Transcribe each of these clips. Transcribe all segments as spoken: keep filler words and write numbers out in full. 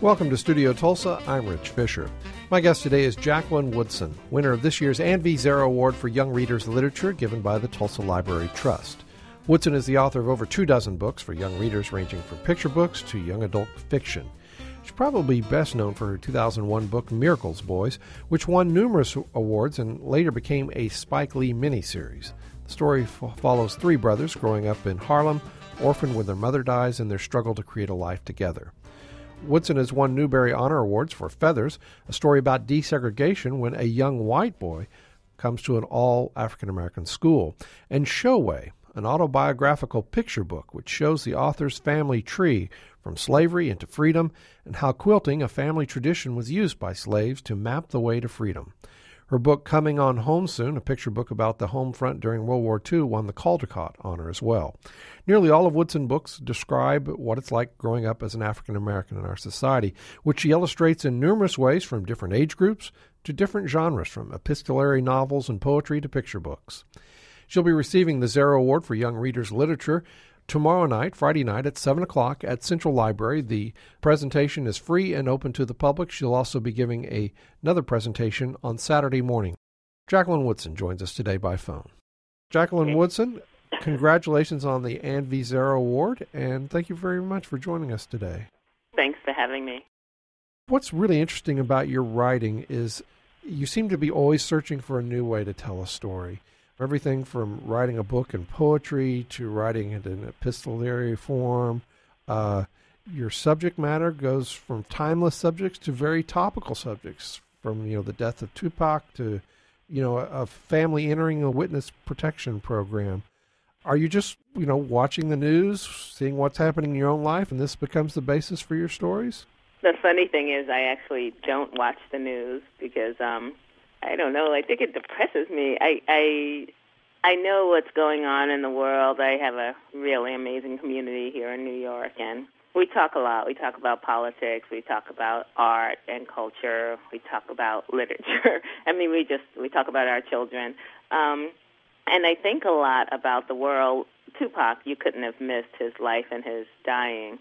Welcome to Studio Tulsa. I'm Rich Fisher. My guest today is Jacqueline Woodson, winner of this year's Ann V. Zero Award for Young Readers Literature given by the Tulsa Library Trust. Woodson is the author of over two dozen books for young readers ranging from picture books to young adult fiction. She's probably best known for her two thousand one book Miracles Boys, which won numerous awards and later became a Spike Lee miniseries. The story f- follows three brothers growing up in Harlem, orphaned when their mother dies in their struggle to create a life together. Woodson has won Newbery Honor Awards for Feathers, a story about desegregation when a young white boy comes to an all-African-American school, and Showway, an autobiographical picture book which shows the author's family tree from slavery into freedom and how quilting, a family tradition, was used by slaves to map the way to freedom. Her book, Coming on Home Soon, a picture book about the home front during World War Two, won the Caldecott honor as well. Nearly all of Woodson's books describe what it's like growing up as an African American in our society, which she illustrates in numerous ways from different age groups to different genres, from epistolary novels and poetry to picture books. She'll be receiving the Zero Award for Young Readers Literature tomorrow night, Friday night at seven o'clock at Central Library. The presentation is free and open to the public. She'll also be giving a, another presentation on Saturday morning. Jacqueline Woodson joins us today by phone. Jacqueline Woodson, congratulations on the Ann V. Zero Award, and thank you very much for joining us today. Thanks for having me. What's really interesting about your writing is you seem to be always searching for a new way to tell a story. Everything from writing a book in poetry to writing it in epistolary form. Uh, your subject matter goes from timeless subjects to very topical subjects, from you know the death of Tupac to you know a, a family entering a witness protection program. Are you just you know watching the news, seeing what's happening in your own life, and this becomes the basis for your stories? The funny thing is, I actually don't watch the news because um, I don't know. I think it depresses me. I, I I know what's going on in the world. I have a really amazing community here in New York, and we talk a lot. We talk about politics. We talk about art and culture. We talk about literature. I mean, we just we talk about our children. Um, and I think a lot about the world. Tupac, you couldn't have missed his life and his dying.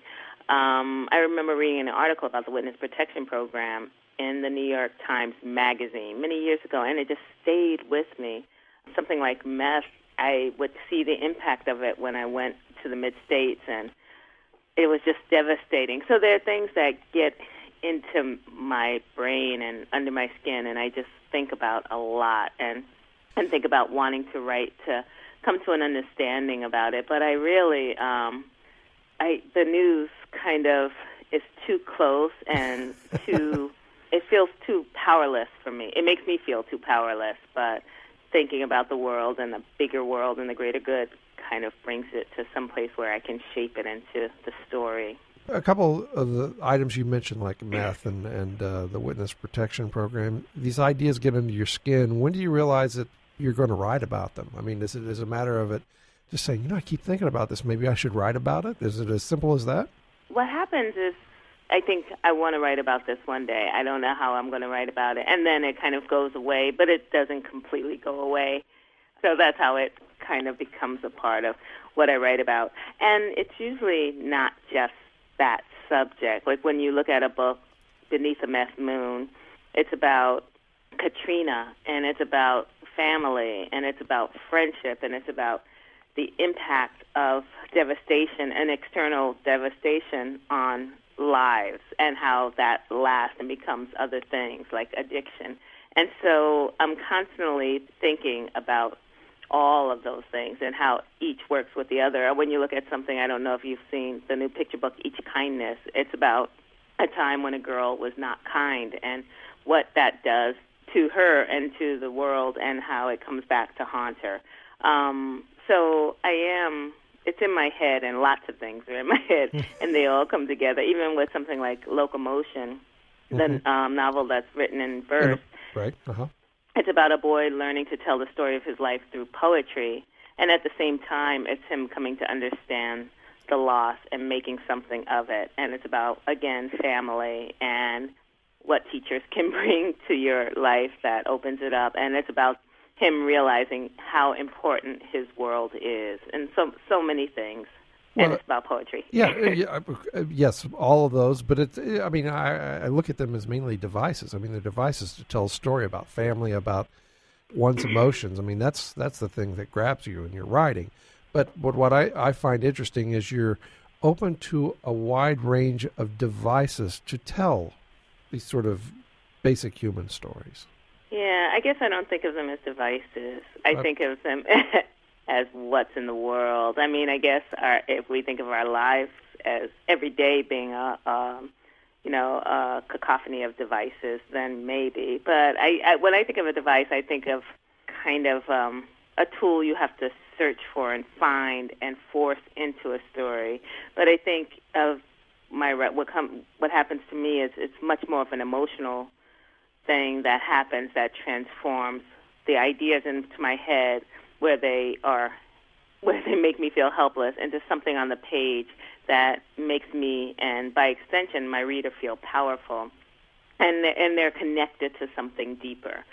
Um, I remember reading an article about the Witness Protection Program in the New York Times Magazine many years ago, and it just stayed with me. Something like meth, I would see the impact of it when I went to the mid-states, and it was just devastating. So there are things that get into my brain and under my skin, and I just think about a lot and, and think about wanting to write to come to an understanding about it. But I really, um, I the news kind of is too close and too, it feels too powerless for me. It makes me feel too powerless, but thinking about the world and the bigger world and the greater good kind of brings it to some place where I can shape it into the story. A couple of the items you mentioned, like meth and, and uh, the Witness Protection Program, these ideas get under your skin. When do you realize that you're going to write about them? I mean, is it is it a matter of it just saying, you know, I keep thinking about this, maybe I should write about it? Is it as simple as that? What happens is I think I want to write about this one day. I don't know how I'm going to write about it. And then it kind of goes away, but it doesn't completely go away. So that's how it kind of becomes a part of what I write about. And it's usually not just that subject. Like when you look at a book, Beneath a Meth Moon, it's about Katrina, and it's about family, and it's about friendship, and it's about the impact of devastation and external devastation on lives and how that lasts and becomes other things like addiction. And so I'm constantly thinking about all of those things and how each works with the other. When you look at something, I don't know if you've seen the new picture book, Each Kindness, it's about a time when a girl was not kind and what that does to her and to the world and how it comes back to haunt her. Um, so I am... It's in my head, and lots of things are in my head, and they all come together, even with something like Locomotion, mm-hmm. the um, novel that's written in verse. Right, uh-huh. It's about a boy learning to tell the story of his life through poetry, and at the same time, it's him coming to understand the loss and making something of it. And it's about, again, family and what teachers can bring to your life that opens it up, and it's about him realizing how important his world is, and so so many things. Well, and it's about poetry. Yeah, yeah, yes, all of those. But it's, I mean, I, I look at them as mainly devices. I mean, they're devices to tell a story about family, about one's emotions. I mean, that's that's the thing that grabs you in your writing. But, but what I, I find interesting is you're open to a wide range of devices to tell these sort of basic human stories. Yeah, I guess I don't think of them as devices. I uh, think of them as what's in the world. I mean, I guess our, if we think of our lives as every day being a, um, you know, a cacophony of devices, then maybe. But I, I, when I think of a device, I think of kind of um, a tool you have to search for and find and force into a story. But I think of my what come what happens to me is it's much more of an emotional thing that happens that transforms the ideas into my head, where they are, where they make me feel helpless, into something on the page that makes me, and by extension, my reader, feel powerful, and and they're connected to something deeper.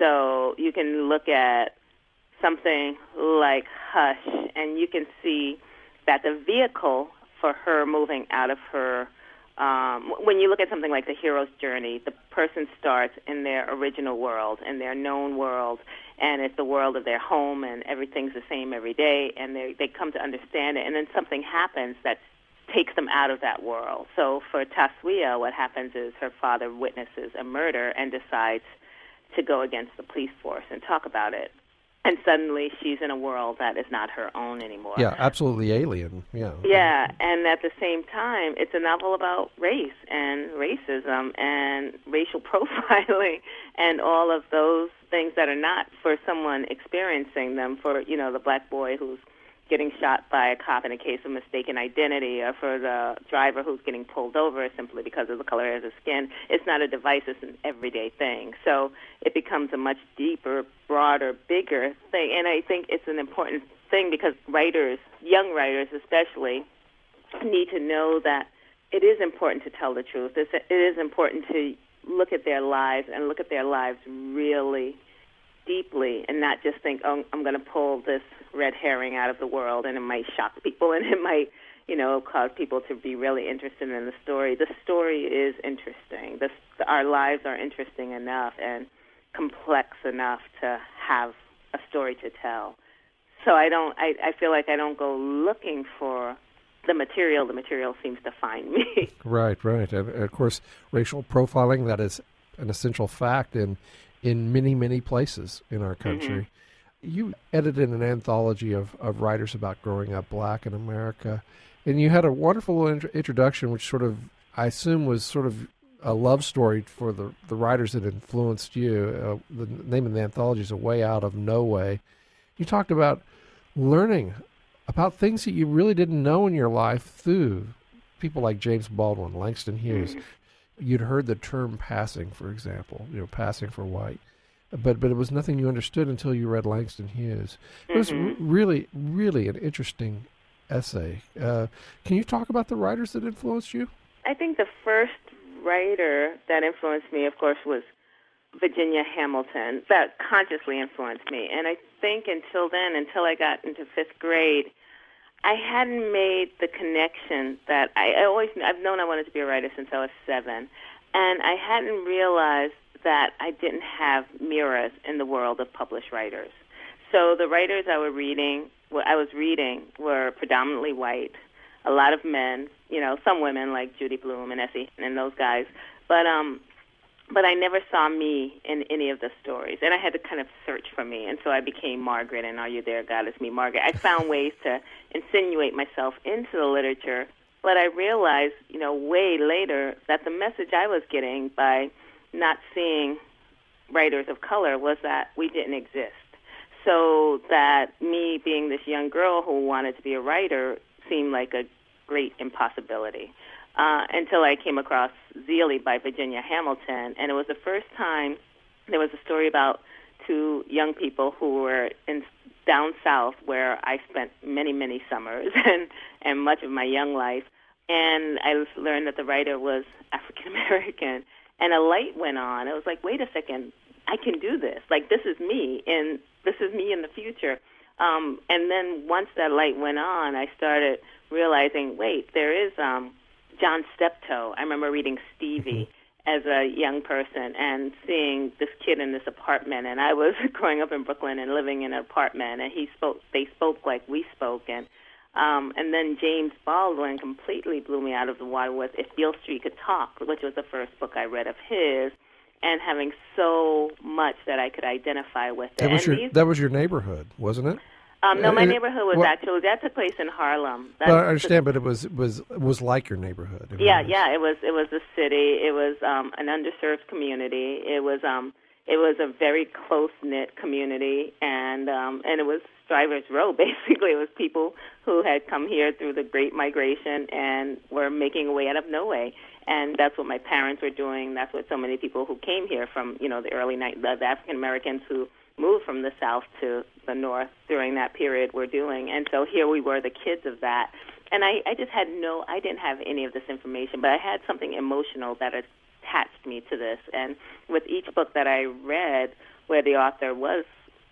So you can look at something like Hush, and you can see that the vehicle for her moving out of her, um, when you look at something like the hero's journey, the person starts in their original world, in their known world, and it's the world of their home, and everything's the same every day, and they they come to understand it, and then something happens that takes them out of that world. So for Taswiya, what happens is her father witnesses a murder and decides to go against the police force and talk about it. And suddenly she's in a world that is not her own anymore. Yeah, absolutely alien. Yeah. Yeah, and at the same time, it's a novel about race and racism and racial profiling and all of those things that are not for someone experiencing them, for, you know, the black boy who's getting shot by a cop in a case of mistaken identity, or for the driver who's getting pulled over simply because of the color of his skin. It's not a device, it's an everyday thing. So it becomes a much deeper, broader, bigger thing. And I think it's an important thing because writers, young writers especially, need to know that it is important to tell the truth. It's, it is important to look at their lives and look at their lives really deeply, and not just think, oh, I'm going to pull this red herring out of the world, and it might shock people, and it might, you know, cause people to be really interested in the story. The story is interesting. The, our lives are interesting enough and complex enough to have a story to tell. So I don't. I, I feel like I don't go looking for the material. The material seems to find me. Right, right. And of course, racial profiling, that is an essential fact in in many, many places in our country. Mm-hmm. You edited an anthology of, of writers about growing up black in America, and you had a wonderful int- introduction, which sort of, I assume, was sort of a love story for the, the writers that influenced you. Uh, the name of the anthology is A Way Out of No Way. You talked about learning about things that you really didn't know in your life through people like James Baldwin, Langston Hughes. Mm-hmm. You'd heard the term passing, for example, you know, passing for white, but but it was nothing you understood until you read Langston Hughes. It mm-hmm. was r- really, really an interesting essay. Uh, can you talk about the writers that influenced you? I think the first writer that influenced me, of course, was Virginia Hamilton, that consciously influenced me. And I think until then, until I got into fifth grade, I hadn't made the connection that I, I always, I've known I wanted to be a writer since I was seven, and I hadn't realized that I didn't have mirrors in the world of published writers. So the writers I were reading, what I was reading, were predominantly white, a lot of men, you know, some women like Judy Blume and Essie and those guys, but um, but I never saw me in any of the stories, and I had to kind of search for me, and so I became Margaret, and Are You There, God, It's Me, Margaret. I found ways to insinuate myself into the literature, but I realized, you know, way later that the message I was getting by not seeing writers of color was that we didn't exist. So that me being this young girl who wanted to be a writer seemed like a great impossibility. Uh, until I came across Zelie by Virginia Hamilton, and it was the first time there was a story about two young people who were in down south, where I spent many, many summers and, and much of my young life, and I learned that the writer was African American, and a light went on. It was like, wait a second, I can do this. Like, this is me, and this is me in the future. Um, and then once that light went on, I started realizing, wait, there is um, John Steptoe. I remember reading Stevie as a young person and seeing this kid in this apartment. And I was growing up in Brooklyn and living in an apartment, and he spoke. They spoke like we spoke. And um, and then James Baldwin completely blew me out of the water with If Beale Street Could Talk, which was the first book I read of his, and having so much that I could identify with it. That was, and your, these, that was your neighborhood, wasn't it? Um, no, my Uh, neighborhood was well- actually, that took place in Harlem. That's Well, I understand, but it was was was like your neighborhood. It Yeah, was- yeah, it was it was a city. It was um, an underserved community. It was um, it was a very close knit community, and um, and it was Strivers Row. Basically, it was people who had come here through the Great Migration and were making a way out of no way. And that's what my parents were doing. That's what so many people who came here from, you know, the early night, the, the African Americans who moved from the South to the North during that period were doing. And so here we were, the kids of that. And I, I just had no, I didn't have any of this information, but I had something emotional that attached me to this. And with each book that I read where the author was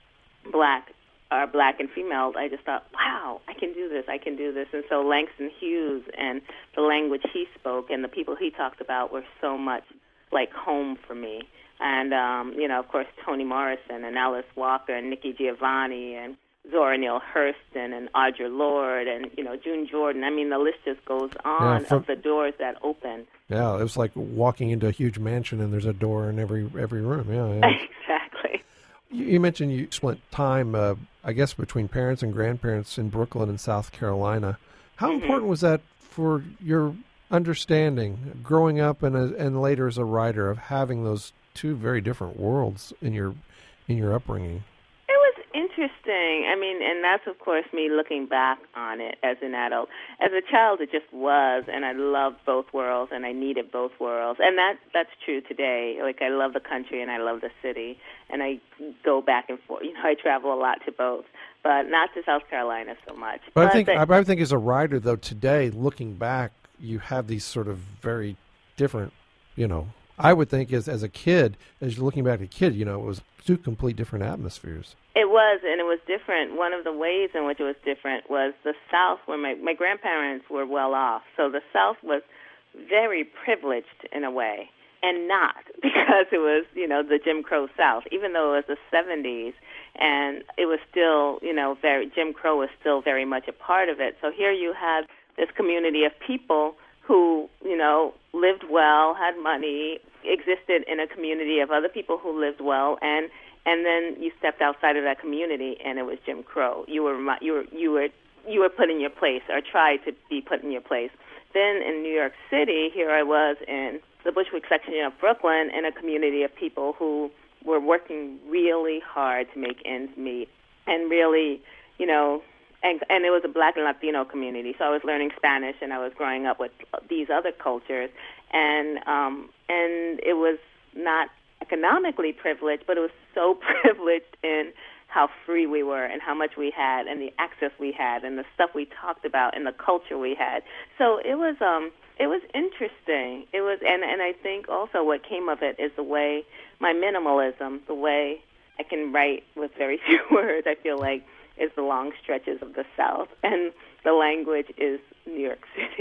black, or black and female, I just thought, wow, I can do this, I can do this. And so Langston Hughes and the language he spoke and the people he talked about were so much like home for me. And, um, you know, of course, Toni Morrison and Alice Walker and Nikki Giovanni and Zora Neale Hurston and Audre Lorde and, you know, June Jordan. I mean, the list just goes on Yeah, from- of the doors that open. Yeah, it was like walking into a huge mansion and there's a door in every every room. Yeah, yeah. Exactly. You, you mentioned you spent time, uh, I guess, between parents and grandparents in Brooklyn and South Carolina. How Mm-hmm. important was that for your understanding, growing up and as, and later as a writer, of having those two very different worlds in your in your upbringing? It was interesting. I mean, and that's, of course, me looking back on it as an adult. As a child, it just was, and I loved both worlds, and I needed both worlds. And that that's true today. Like, I love the country, and I love the city, and I go back and forth. You know, I travel a lot to both, but not to South Carolina so much. But I think the- I, I think as a writer, though, today, looking back, you have these sort of very different, you know, I would think as as a kid, as you're looking back at a kid, you know, it was two complete different atmospheres. It was, and it was different. One of the ways in which it was different was the South, where my, my grandparents were well off. So the South was very privileged in a way, and not because it was, you know, the Jim Crow South, even though it was the seventies, and it was still, you know, very, Jim Crow was still very much a part of it. So here you had this community of people who, you know, lived well, had money, existed in a community of other people who lived well, and and then you stepped outside of that community, and it was Jim Crow. You were you were you were you were put in your place, or tried to be put in your place. Then in New York City, here I was in the Bushwick section of Brooklyn, in a community of people who were working really hard to make ends meet, and really, you know. And, and it was a Black and Latino community, so I was learning Spanish, and I was growing up with these other cultures, and um, and it was not economically privileged, but it was so privileged in how free we were and how much we had and the access we had and the stuff we talked about and the culture we had. So it was um, it was interesting. It was, and, and I think also what came of it is the way, my minimalism, the way I can write with very few words, I feel like, is the long stretches of the South, and the language is New York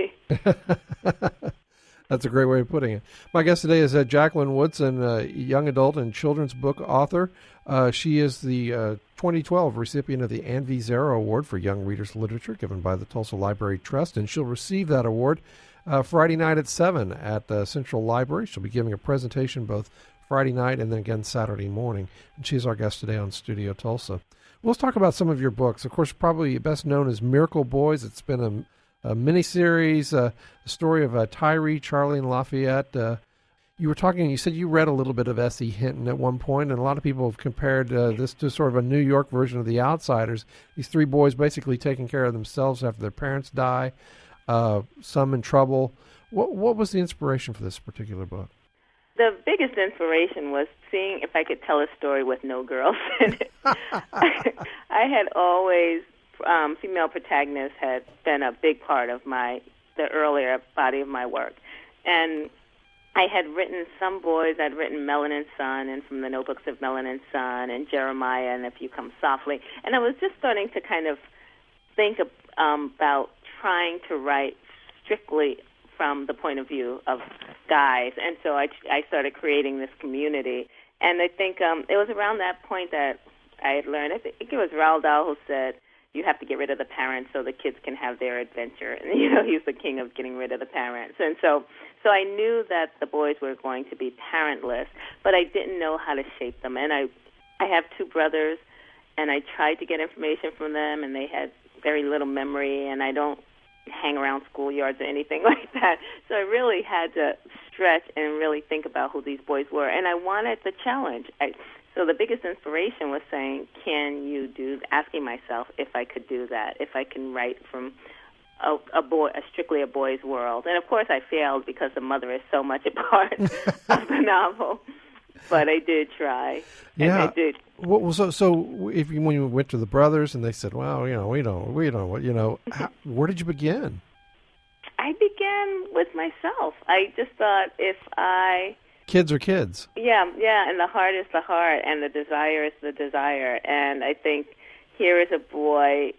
City. That's a great way of putting it. My guest today is uh, Jacqueline Woodson, uh, young adult and children's book author. Uh, she is the uh, twenty twelve recipient of the Ann V. Zero Award for Young Readers Literature, given by the Tulsa Library Trust, and she'll receive that award uh, Friday night at seven at uh, Central Library. She'll be giving a presentation both Friday night and then again Saturday morning, and she's our guest today on Studio Tulsa. Well, let's talk about some of your books. Of course, probably best known as Miracle Boys. It's been a, a miniseries, uh, a story of uh, Tyree, Charlie, and Lafayette. Uh, you were talking, you said you read a little bit of S E. Hinton at one point, and a lot of people have compared uh, this to sort of a New York version of The Outsiders. These three boys basically taking care of themselves after their parents die, uh, some in trouble. What, what was the inspiration for this particular book? The biggest inspiration was seeing if I could tell a story with no girls in it. I had always, um, female protagonists had been a big part of my, the earlier body of my work. And I had written some boys. I'd written Melanin Sun and From the Notebooks of Melanin Sun and Jeremiah and If You Come Softly. And I was just starting to kind of think of, um, about trying to write strictly from the point of view of guys. And so I, I started creating this community. And I think um, it was around that point that I had learned, I think it was Roald Dahl who said, you have to get rid of the parents so the kids can have their adventure. And, you know, he's the king of getting rid of the parents. And so so I knew that the boys were going to be parentless, but I didn't know how to shape them. And I, I have two brothers, and I tried to get information from them, and they had very little memory, and I don't hang around schoolyards or anything like that. So I really had to stretch and really think about who these boys were. And I wanted the challenge. I, So the biggest inspiration was saying, can you do, asking myself if I could do that, if I can write from a, a boy, a strictly a boy's world. And of course I failed because the mother is so much a part of the novel. But I did try. Yeah. And I did. Well, so so if you, when you went to the brothers and they said, well, you know, we don't, we don't, you know, how, where did you begin? I began with myself. I just thought if I... Kids are kids. Yeah, yeah, and the heart is the heart, and the desire is the desire. And I think here is a boy,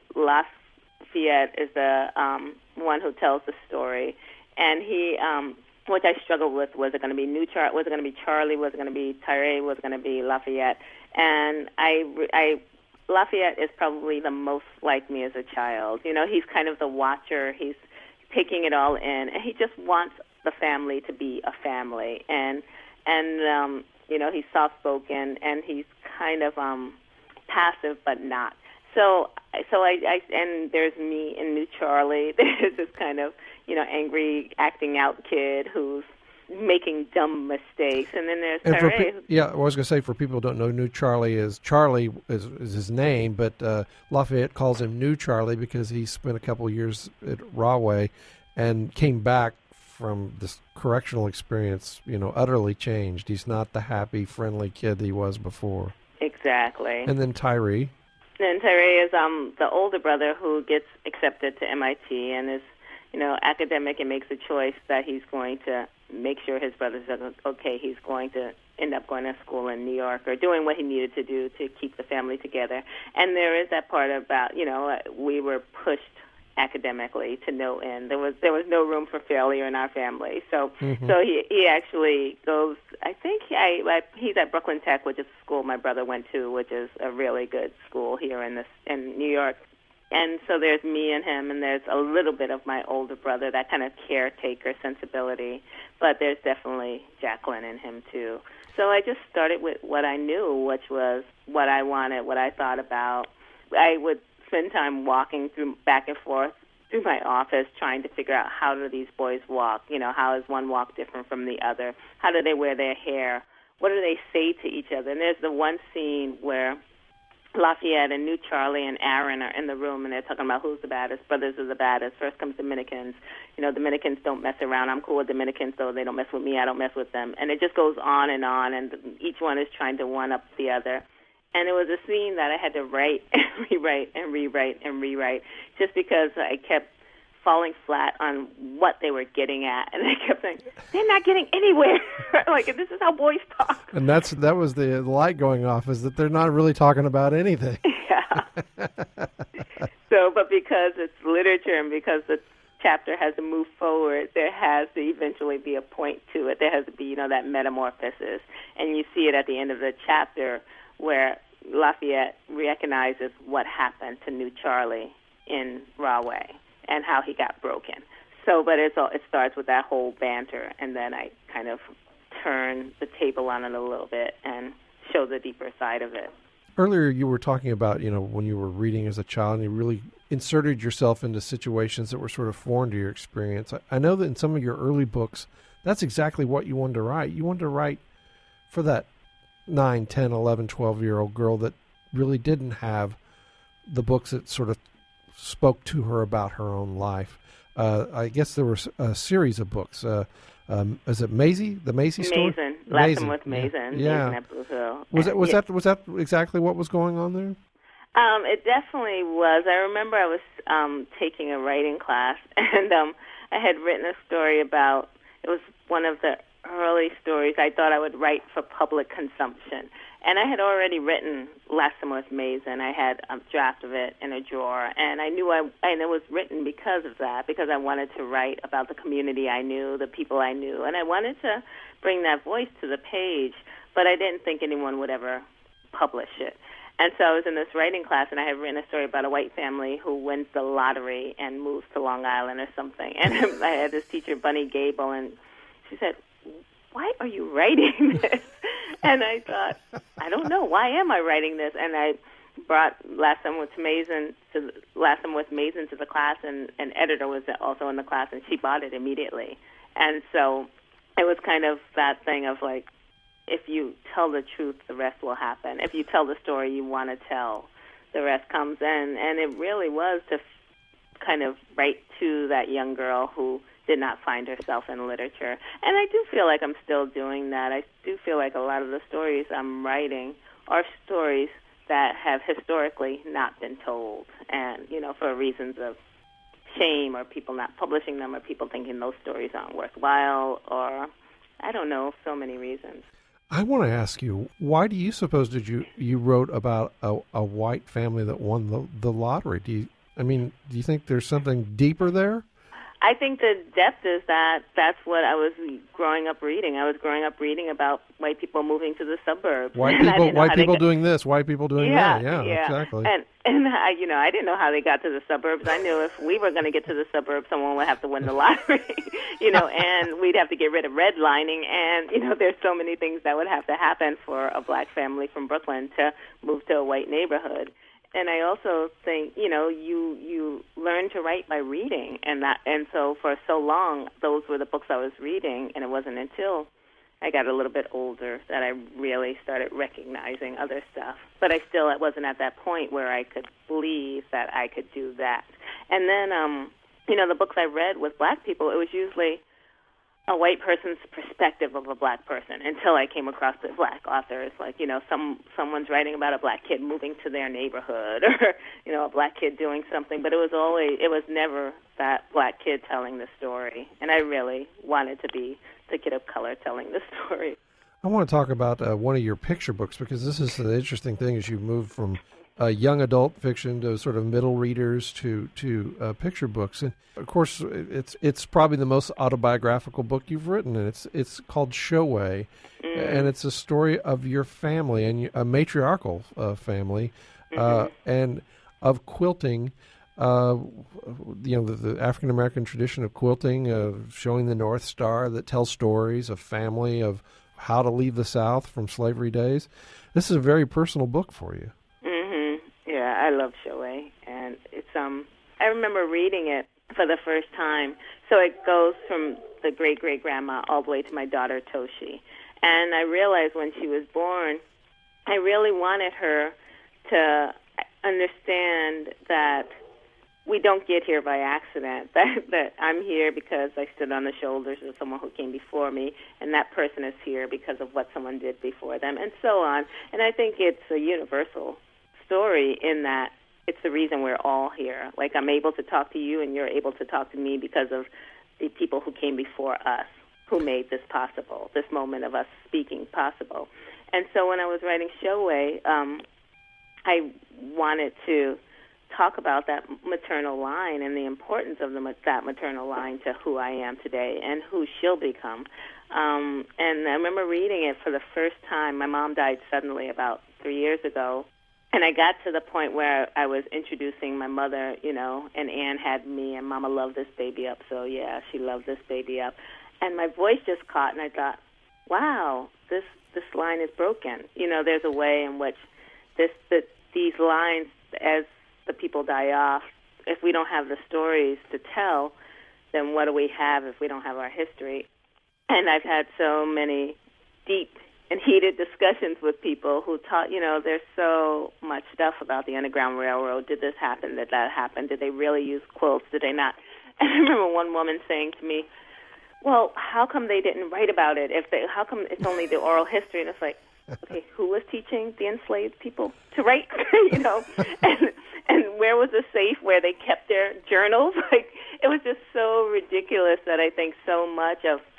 Lafayette is the um, one who tells the story, and he, um, what I struggled with, was it going to be New Char- was it going to be Charlie, was it going to be Tyree, was it going to be Lafayette? And I, I, Lafayette is probably the most like me as a child. You know, he's kind of the watcher. He's taking it all in, and he just wants the family to be a family, and and um, you know, he's soft spoken and he's kind of um, passive but not. So so I, I and there's me and New Charlie. There's this kind of, you know, angry acting out kid who's making dumb mistakes, and then there's and Tyree. Pe- yeah, I was going to say, for people who don't know, New Charlie is Charlie is, is his name, but uh, Lafayette calls him New Charlie because he spent a couple of years at Rahway and came back from this correctional experience, you know, utterly changed. He's not the happy, friendly kid he was before. Exactly. And then Tyree. And Tyree is um, the older brother who gets accepted to M I T and is, you know, academic and makes a choice that he's going to make sure his brothers are okay. He's going to end up going to school in New York or doing what he needed to do to keep the family together. And there is that part about, you know, we were pushed academically to no end. There was there was no room for failure in our family. So mm-hmm. so he he actually goes. I think he, I, I he's at Brooklyn Tech, which is a school my brother went to, which is a really good school here in this in New York. And so there's me and him, and there's a little bit of my older brother, that kind of caretaker sensibility. But there's definitely Jacqueline in him too. So I just started with what I knew, which was what I wanted, what I thought about. I would spend time walking through back and forth through my office trying to figure out how do these boys walk, you know, how is one walk different from the other, how do they wear their hair, what do they say to each other. And there's the one scene where Lafayette and New Charlie and Aaron are in the room, and they're talking about who's the baddest, brothers are the baddest, first comes Dominicans, you know, Dominicans don't mess around, I'm cool with Dominicans, though they don't mess with me, I don't mess with them, and it just goes on and on, and each one is trying to one-up the other. And it was a scene that I had to write and rewrite and rewrite and rewrite just because I kept falling flat on what they were getting at. And I kept saying, they're not getting anywhere. Like, this is how boys talk. And that's that was the light going off, is that they're not really talking about anything. Yeah. So, but because it's literature and because the chapter has to move forward, there has to eventually be a point to it. There has to be, you know, that metamorphosis. And you see it at the end of the chapter, where Lafayette recognizes what happened to New Charlie in Rahway and how he got broken. So, but it's all, it starts with that whole banter, and then I kind of turn the table on it a little bit and show the deeper side of it. Earlier you were talking about, you know, when you were reading as a child and you really inserted yourself into situations that were sort of foreign to your experience. I, I know that in some of your early books, that's exactly what you wanted to write. You wanted to write for that nine, ten, eleven, twelve-year-old girl that really didn't have the books that sort of spoke to her about her own life. Uh, I guess there were a series of books. Uh, um, is it Maisie? The Maisie story? Mason. Last one with Mason. Yeah. Mason at Blue Hill. Was that was yeah. that was that exactly what was going on there? Um, it definitely was. I remember I was um, taking a writing class, and um, I had written a story about. It was one of the early stories I thought I would write for public consumption. And I had already written Last Summer with Mason. I had a draft of it in a drawer, and I knew I and it was written because of that, because I wanted to write about the community I knew, the people I knew, and I wanted to bring that voice to the page, but I didn't think anyone would ever publish it. And so I was in this writing class, and I had written a story about a white family who wins the lottery and moves to Long Island or something. And I had this teacher, Bunny Gable, and she said, "Why are you writing this?" And I thought, I don't know. Why am I writing this? And I brought Last Summer with Mason to the, Last Summer with Mason to the class, and an editor was also in the class, and she bought it immediately. And so it was kind of that thing of like, if you tell the truth, the rest will happen. If you tell the story you want to tell, the rest comes in. And it really was to f- kind of write to that young girl who did not find herself in literature. And I do feel like I'm still doing that. I do feel like a lot of the stories I'm writing are stories that have historically not been told. And, you know, for reasons of shame or people not publishing them or people thinking those stories aren't worthwhile or, I don't know, so many reasons. I want to ask you, why do you suppose did you, you wrote about a, a white family that won the, the lottery? Do you, I mean, do you think there's something deeper there? I think the depth is that that's what I was growing up reading. I was growing up reading about white people moving to the suburbs. White people, white people doing this, white people doing yeah, that. Yeah, yeah, exactly. And and I, you know, I didn't know how they got to the suburbs. I knew if we were going to get to the suburbs, someone would have to win the lottery, you know, and we'd have to get rid of redlining. And you know, there's so many things that would have to happen for a black family from Brooklyn to move to a white neighborhood. And I also think, you know, you you learn to write by reading, and that and so for so long, those were the books I was reading, and it wasn't until I got a little bit older that I really started recognizing other stuff. But I still wasn't at that point where I could believe that I could do that. And then, um, you know, the books I read with black people, it was usually a white person's perspective of a black person until I came across the black authors. Like, you know, some someone's writing about a black kid moving to their neighborhood or, you know, a black kid doing something. But it was always, it was never that black kid telling the story. And I really wanted to be the kid of color telling the story. I want to talk about uh, one of your picture books, because this is the interesting thing as you move from uh, young adult fiction to sort of middle readers to to uh, picture books. And of course, it's it's probably the most autobiographical book you've written, and it's it's called Showay, mm. and it's a story of your family and a matriarchal uh, family, mm-hmm. uh, and of quilting. Uh, you know, the, the African American tradition of quilting, of uh, showing the North Star that tells stories of family, of how to leave the South from slavery days. This is a very personal book for you. Yeah, I love Showay, and it's um. I remember reading it for the first time. So it goes from the great great grandma all the way to my daughter Toshi, and I realized when she was born, I really wanted her to understand that we don't get here by accident. That that I'm here because I stood on the shoulders of someone who came before me, and that person is here because of what someone did before them, and so on. And I think it's a universal story in that it's the reason we're all here. Like, I'm able to talk to you and you're able to talk to me because of the people who came before us, who made this possible, this moment of us speaking possible. And so when I was writing Showay, um, I wanted to talk about that maternal line and the importance of the, that maternal line to who I am today and who she'll become. Um, and I remember reading it for the first time. My mom died suddenly about three years ago. And I got to the point where I was introducing my mother, you know, and Anne had me, and Mama loved this baby up, so yeah, she loved this baby up. And my voice just caught, and I thought, wow, this this line is broken. You know, there's a way in which this the, these lines, as the people die off, if we don't have the stories to tell, then what do we have if we don't have our history? And I've had so many deep and heated discussions with people who taught, you know, there's so much stuff about the Underground Railroad. Did this happen? Did that happen? Did they really use quilts? Did they not? And I remember one woman saying to me, well, how come they didn't write about it? If they, how come it's only the oral history? And it's like, okay, who was teaching the enslaved people to write? you know, and and where was the safe where they kept their journals? Like, it was just so ridiculous that I think so much of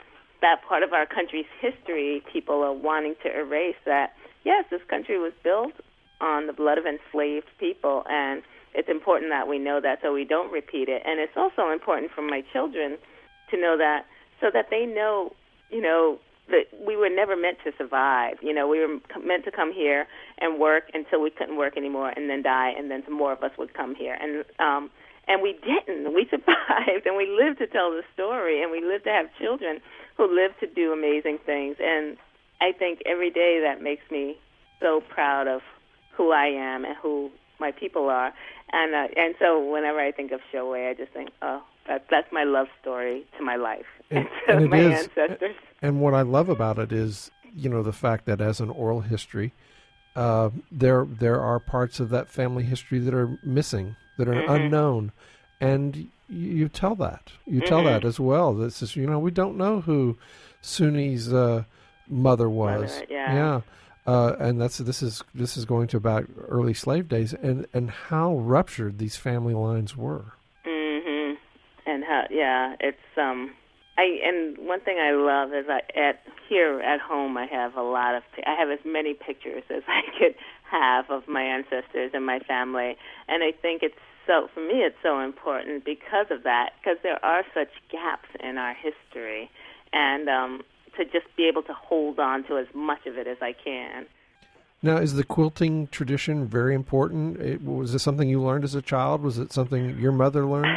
that part of our country's history people are wanting to erase. That, yes, this country was built on the blood of enslaved people, and it's important that we know that so we don't repeat it. And it's also important for my children to know that so that they know, you know, that we were never meant to survive. You know, we were meant to come here and work until we couldn't work anymore and then die, and then some more of us would come here. And um, and we didn't. We survived, and we lived to tell the story, and we lived to have children who lived to do amazing things. And I think every day that makes me so proud of who I am and who my people are. And uh, and so whenever I think of Showa, I just think, oh, that, that's my love story to my life. And, and, and it my is, ancestors. And what I love about it is, you know, the fact that as an oral history, uh, there there are parts of that family history that are missing, that are mm-hmm. unknown, and you, you tell that. You mm-hmm. tell that as well. This is, you know, we don't know who Suni's uh, mother was. Mother, yeah. yeah. Uh, and that's this is this is going to about early slave days, and, and how ruptured these family lines were. Mm-hmm. And how, yeah, it's um. I and one thing I love is I at here at home I have a lot of I have as many pictures as I could have of my ancestors and my family, and I think it's so for me it's so important because of that, because there are such gaps in our history, and um, to just be able to hold on to as much of it as I can. Now, is the quilting tradition very important? It, was this something you learned as a child? Was it something your mother learned?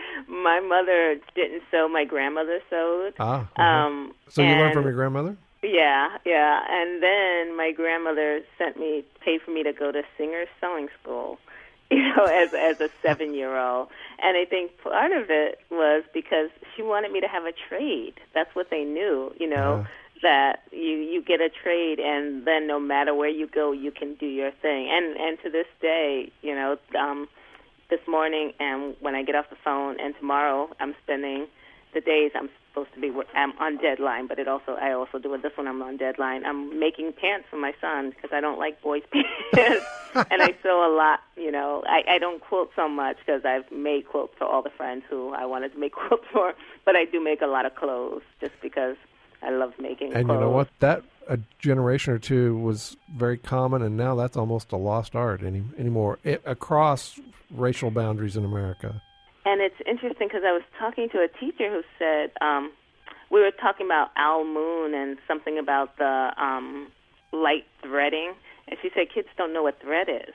My mother didn't sew. My grandmother sewed. Ah. Uh-huh. Um, so you learned from your grandmother? Yeah, yeah. And then my grandmother sent me, paid for me to go to Singer Sewing School, you know, as as a seven-year-old. And I think part of it was because she wanted me to have a trade. That's what they knew, you know, uh-huh. that you, you get a trade, and then no matter where you go, you can do your thing. And, and to this day, you know, um, this morning and when I get off the phone and tomorrow I'm spending the days I'm supposed to be I'm on deadline, but it also I also do it this one I'm on deadline. I'm making pants for my son because I don't like boys' pants, and I sew a lot. You know, I, I don't quilt so much because I've made quilts for all the friends who I wanted to make quilts for, but I do make a lot of clothes just because I love making and clothes. You know what? That a generation or two was very common, and now that's almost a lost art any anymore it, across racial boundaries in America. And it's interesting because I was talking to a teacher who said, um, we were talking about Al Moon and something about the um, light threading, and she said kids don't know what thread is.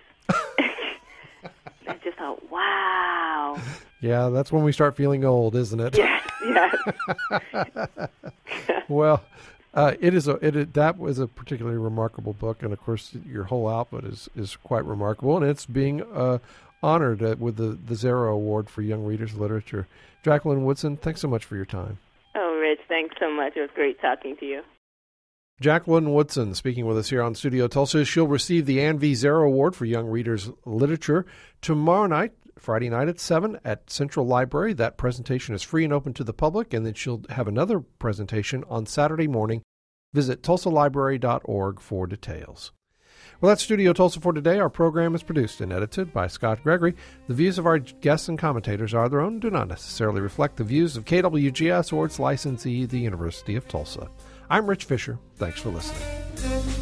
I just thought, wow. Yeah, that's when we start feeling old, isn't it? Yes, yes. Well, uh, it is a it that was a particularly remarkable book, and of course your whole output is, is quite remarkable, and it's being uh, honored uh, with the, the Zero Award for Young Readers Literature. Jacqueline Woodson, thanks so much for your time. Oh, Rich, thanks so much. It was great talking to you. Jacqueline Woodson speaking with us here on Studio Tulsa. She'll receive the Ann V. Zero Award for Young Readers Literature tomorrow night, Friday night at seven at Central Library. That presentation is free and open to the public, and then she'll have another presentation on Saturday morning. Visit tulsa library dot org for details. Well, that's Studio Tulsa for today. Our program is produced and edited by Scott Gregory. The views of our guests and commentators are their own and do not necessarily reflect the views of K W G S or its licensee, the University of Tulsa. I'm Rich Fisher. Thanks for listening.